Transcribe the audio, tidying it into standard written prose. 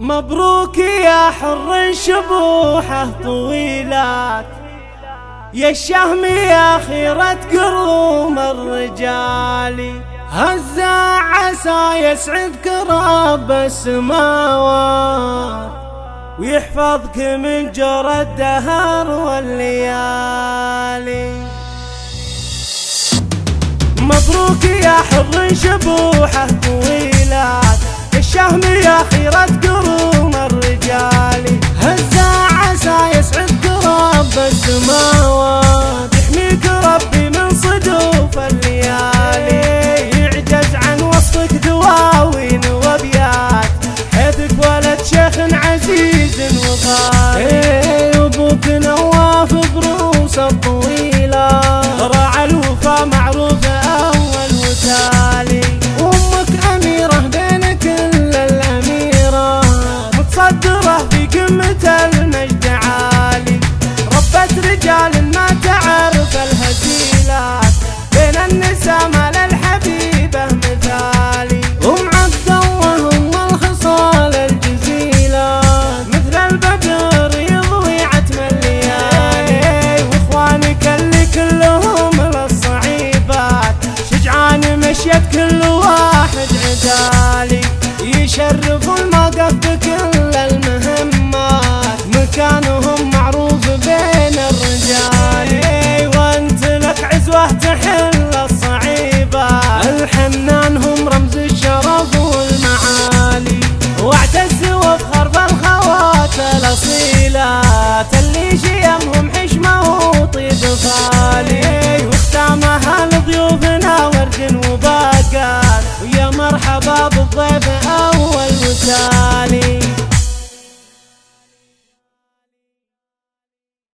مبروك يا حر شبوحه طويلات، يا الشهم يا خيرة قروم الرجال. هزا عسى يسعدك رب السماوات، ويحفظك من جرى الدهر والليالي. مبروك يا حر شبوحه طويلات، الشهم يا خيرة قروم الرجال. هزا عسى يسعدك رب السماوات، يحميك ربي من صدوف الليالي. يعجز عن وصفك دواوين وابيات، حيثك ولد شيخ عزيز وغالي. وابوك نواف بروس الطويلة، راعى الوفا معروف اول وتالي. وامك اميرة بين كل الاميرات، متصدرة في قمة